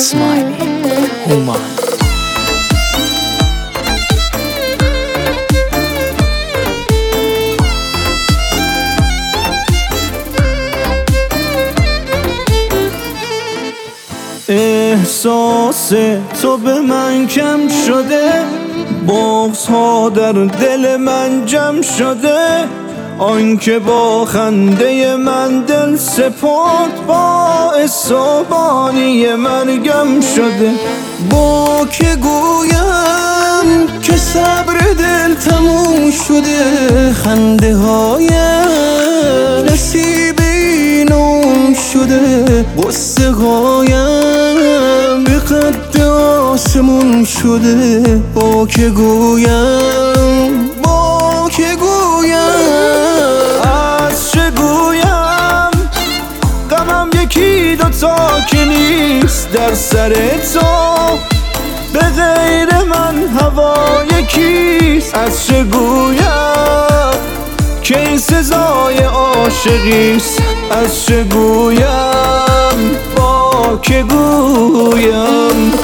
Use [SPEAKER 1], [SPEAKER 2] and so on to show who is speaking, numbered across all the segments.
[SPEAKER 1] Smiley هومان.
[SPEAKER 2] احساس تو به من کم شده، بغض‌ها در دل من جمع شده. آنکه با خنده من دل سپرد، باعث و بانی مرگم شده. با که گویم که صبر دل تموم شده، خنده هایم نصیب اینم شده. قصه هایم به قد آسمون شده. با که گویم از چه گویم؟ غمم یکی دوتا که نیست در سر تو. به غیر من هوا یکیست. از چه گویم که این سزای عاشقیست؟ از چه گویم؟ با که گویم؟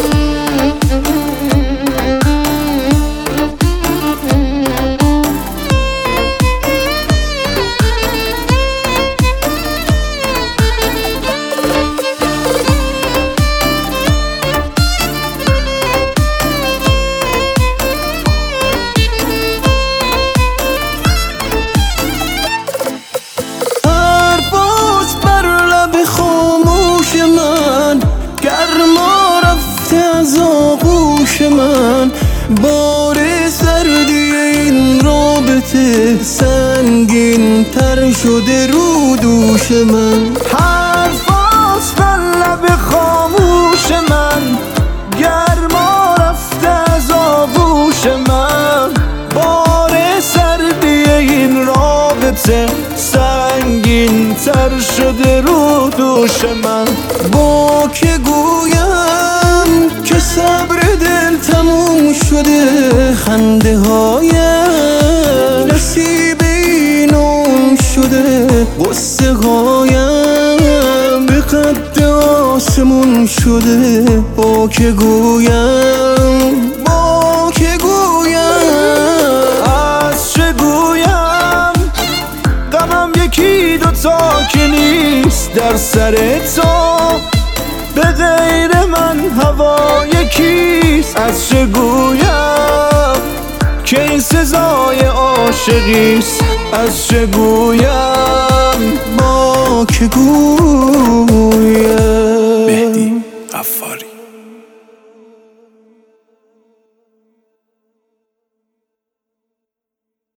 [SPEAKER 2] من بار سردی این رابطه سنگین تر شده رو دوش من. حرفاست بر لب خاموش من، گرما رفته از آغوش من. بار سردی این رابطه سنگین تر شده رو دوش من. با که گویم که صبر دل تموم شده، خنده هایم نصیب اینم شده. قصه هایم به قد آسمون شده. با که گویم از چه گویم؟ غمم یکی دوتا که نیست در سر تو. به غیر من هوا یکیست. از چه گویم که این سزای عاشقیست؟ از چه گویم؟ با که گویم؟